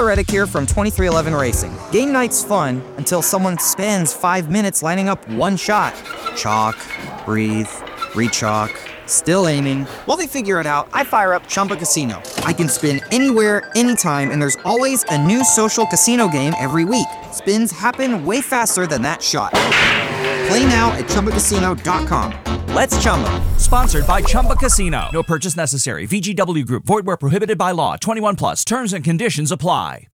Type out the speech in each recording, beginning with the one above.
Reddick here from 2311 Racing. Game night's fun until someone spends 5 minutes lining up one shot. Chalk, breathe, re-chalk, still aiming. While they figure it out, I fire up Chumba Casino. I can spin anywhere, anytime, and there's always a new social casino game every week. Spins happen way faster than that shot. Play now at ChumbaCasino.com. Let's Chumba. Sponsored by Chumba Casino. No purchase necessary. VGW Group. Void where prohibited by law. 21 plus. Terms and conditions apply.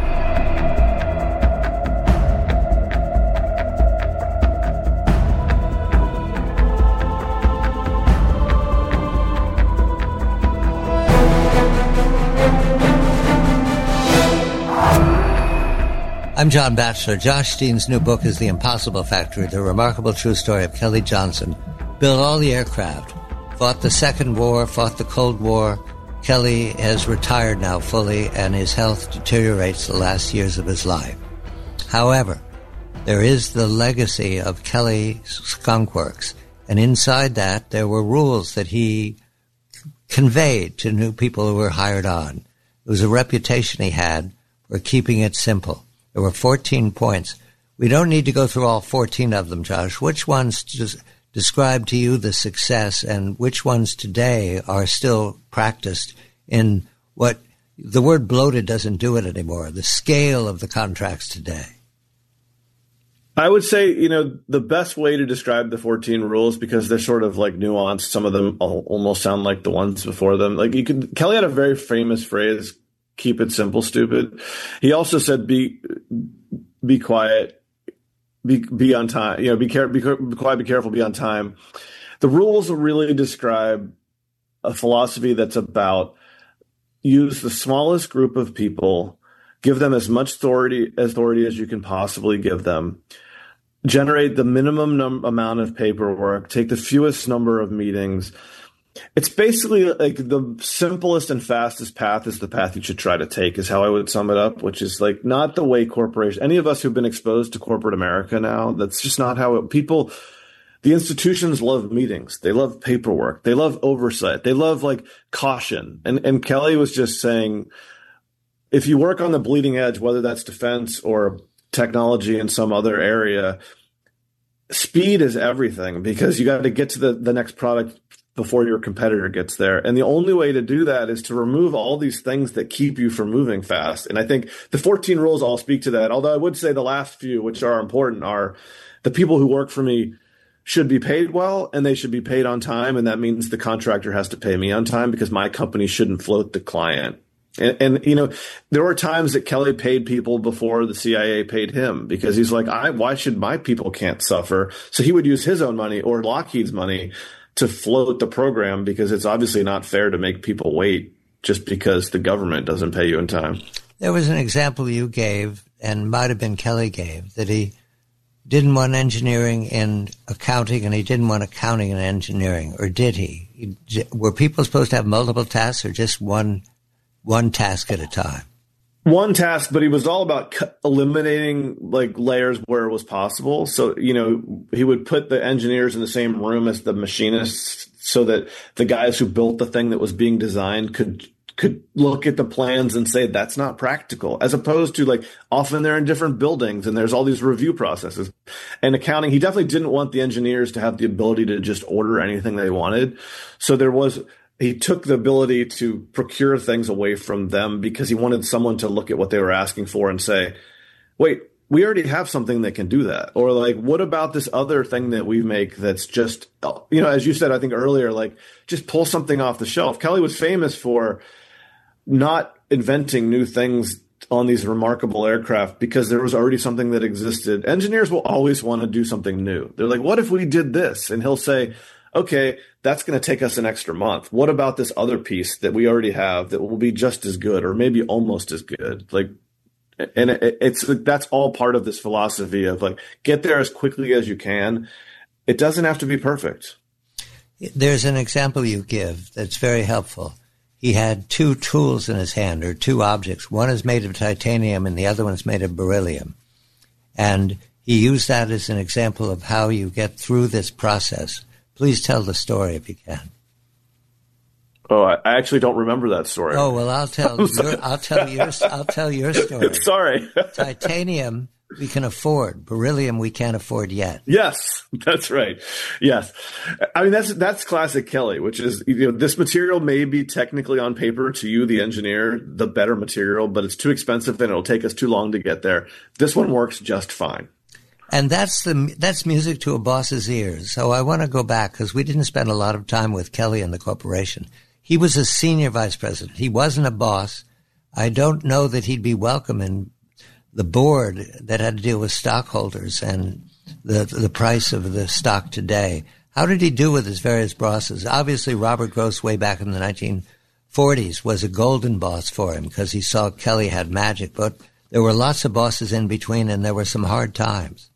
I'm John Batchelor. Josh Steen's new book is The Impossible Factory, the remarkable true story of Kelly Johnson. Built all the aircraft, fought the Second War, fought the Cold War. Kelly has retired now fully, and his health deteriorates the last years of his life. However, there is the legacy of Kelly Skunk Works, and inside that there were rules that he conveyed to new people who were hired on. It was a reputation he had for keeping it simple. There were 14 points. We don't need to go through all 14 of them, Josh. Which ones describe to you the success, and which ones today are still practiced in what the word bloated doesn't do it anymore, the scale of the contracts today? I would say, the best way to describe the 14 rules, because they're sort of like nuanced. Some of them almost sound like the ones before them. Kelly had a very famous phrase, keep it simple, stupid. He also said, be quiet, be on time, be quiet, be careful, be on time. The rules really describe a philosophy that's about use the smallest group of people, give them as much authority as you can possibly give them, generate the minimum amount of paperwork, take the fewest number of meetings. It's basically like the simplest and fastest path is the path you should try to take, is how I would sum it up, which is like not the way any of us who've been exposed to corporate America now, that's just not how the institutions love meetings. They love paperwork. They love oversight. They love like caution. And Kelly was just saying, if you work on the bleeding edge, whether that's defense or technology in some other area, speed is everything, because you got to get to the next product before your competitor gets there. And the only way to do that is to remove all these things that keep you from moving fast. And I think the 14 rules all speak to that. Although I would say the last few, which are important, are the people who work for me should be paid well, and they should be paid on time. And that means the contractor has to pay me on time, because my company shouldn't float the client. And there were times that Kelly paid people before the CIA paid him, because he's like, why should my people can't suffer? So he would use his own money or Lockheed's money to float the program, because it's obviously not fair to make people wait just because the government doesn't pay you in time. There was an example you gave, and might have been Kelly gave, that he didn't want engineering in accounting and he didn't want accounting in engineering, or did he? Were people supposed to have multiple tasks, or just one task at a time? One task, but he was all about eliminating like layers where it was possible. So, he would put the engineers in the same room as the machinists, so that the guys who built the thing that was being designed could look at the plans and say, that's not practical, as opposed to like often they're in different buildings and there's all these review processes. And accounting, he definitely didn't want the engineers to have the ability to just order anything they wanted. So he took the ability to procure things away from them, because he wanted someone to look at what they were asking for and say, wait, we already have something that can do that. Or like, what about this other thing that we make that's just, as you said, I think earlier, like just pull something off the shelf. Kelly was famous for not inventing new things on these remarkable aircraft, because there was already something that existed. Engineers will always want to do something new. They're like, what if we did this? And he'll say, okay, that's going to take us an extra month. What about this other piece that we already have that will be just as good, or maybe almost as good? Like, and that's all part of this philosophy of like, get there as quickly as you can. It doesn't have to be perfect. There's an example you give that's very helpful. He had two tools in his hand, or two objects. One is made of titanium and the other one is made of beryllium. And he used that as an example of how you get through this process. Please tell the story if you can. Oh, I actually don't remember that story. Oh well, I'll tell your story. Sorry. Titanium we can afford. Beryllium we can't afford yet. Yes, that's right. Yes. I mean, that's classic Kelly, which is, this material may be technically on paper to you, the engineer, the better material, but it's too expensive and it'll take us too long to get there. This one works just fine. And that's music to a boss's ears. So I want to go back because we didn't spend a lot of time with Kelly and the corporation. He was a senior vice president. He wasn't a boss. I don't know that he'd be welcome in the board that had to deal with stockholders and the price of the stock today. How did he do with his various bosses? Obviously, Robert Gross, way back in the 1940s, was a golden boss for him because he saw Kelly had magic. But there were lots of bosses in between, and there were some hard times.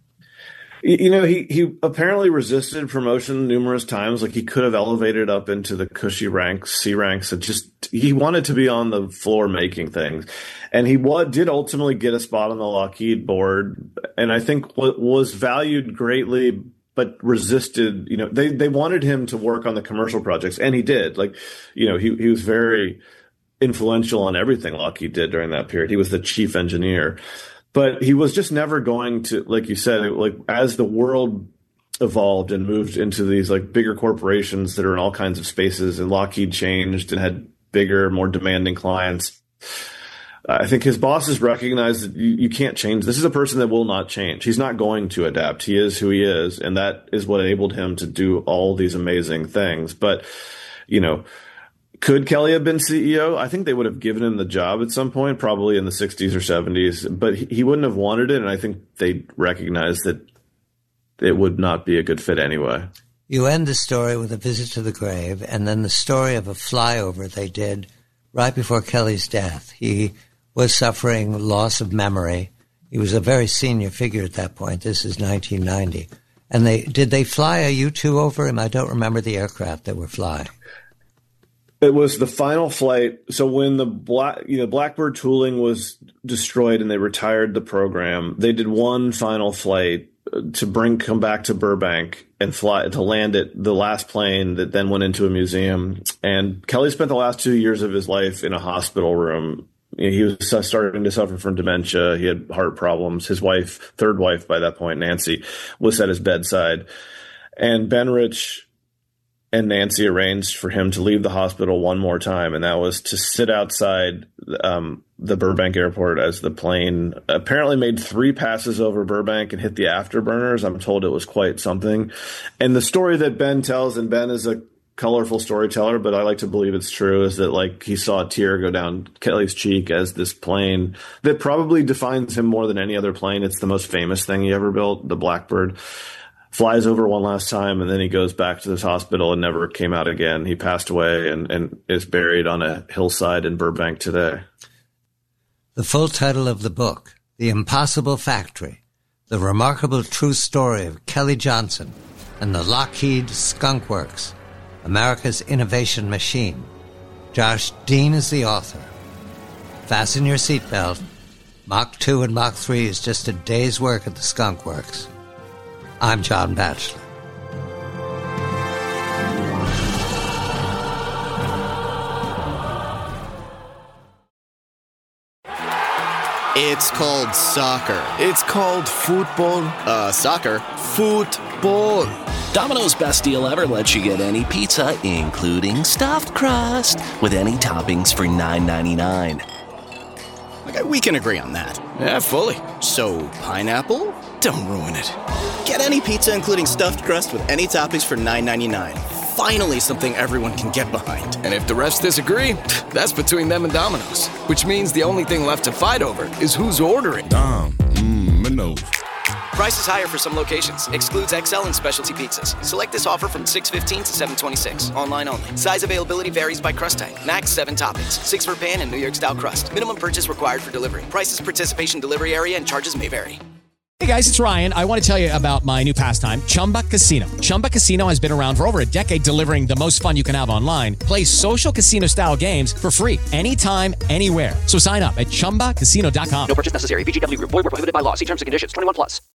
He apparently resisted promotion numerous times. Like, he could have elevated up into the cushy ranks, C ranks, and he wanted to be on the floor making things. And he did ultimately get a spot on the Lockheed board. And I think what was valued greatly, but resisted, they wanted him to work on the commercial projects. And he did. He was very influential on everything Lockheed did during that period. He was the chief engineer. But he was just never going to, like you said, as the world evolved and moved into these bigger corporations that are in all kinds of spaces, and Lockheed changed and had bigger, more demanding clients. I think his bosses recognized that you can't change. This is a person that will not change. He's not going to adapt. He is who he is. And that is what enabled him to do all these amazing things. But, could Kelly have been CEO? I think they would have given him the job at some point, probably in the 60s or 70s, but he wouldn't have wanted it. And I think they recognized that it would not be a good fit anyway. You end the story with a visit to the grave, and then the story of a flyover they did right before Kelly's death. He was suffering loss of memory. He was a very senior figure at that point. This is 1990. And did they fly a U-2 over him? I don't remember the aircraft that were flying. It was the final flight. So when the Blackbird tooling was destroyed and they retired the program, they did one final flight to come back to Burbank and fly to land it, the last plane that then went into a museum. And Kelly spent the last 2 years of his life in a hospital room. He was starting to suffer from dementia. He had heart problems. His wife, third wife by that point, Nancy, was at his bedside. And Ben Rich and Nancy arranged for him to leave the hospital one more time, and that was to sit outside the Burbank airport as the plane apparently made 3 passes over Burbank and hit the afterburners. I'm told it was quite something. And the story that Ben tells, and Ben is a colorful storyteller, but I like to believe it's true, is that he saw a tear go down Kelly's cheek as this plane that probably defines him more than any other plane. It's the most famous thing he ever built, the Blackbird. Flies over one last time, and then he goes back to this hospital and never came out again. He passed away and is buried on a hillside in Burbank today. The full title of the book, The Impossible Factory, The Remarkable True Story of Kelly Johnson and the Lockheed Skunk Works, America's Innovation Machine. Josh Dean is the author. Fasten your seatbelt. Mach 2 and Mach 3 is just a day's work at the Skunk Works. I'm John Batchelor. It's called soccer. It's called football. Soccer. Football. Domino's Best Deal Ever lets you get any pizza, including stuffed crust, with any toppings for $9.99. Okay, we can agree on that. Yeah, fully. So, pineapple? Don't ruin it. Get any pizza, including stuffed crust, with any toppings for $9.99. Finally, something everyone can get behind. And if the rest disagree, that's between them and Domino's. Which means the only thing left to fight over is who's ordering. Domino's. Price is higher for some locations. Excludes XL and specialty pizzas. Select this offer from $6.15 to $7.26. Online only. Size availability varies by crust type. Max 7 toppings. 6 for pan and New York style crust. Minimum purchase required for delivery. Prices, participation, delivery area, and charges may vary. Hey guys, it's Ryan. I want to tell you about my new pastime, Chumba Casino. Chumba Casino has been around for over a decade, delivering the most fun you can have online. Play social casino-style games for free anytime, anywhere. So sign up at ChumbaCasino.com. No purchase necessary. VGW Group. Void where prohibited by law. See terms and conditions. 21+.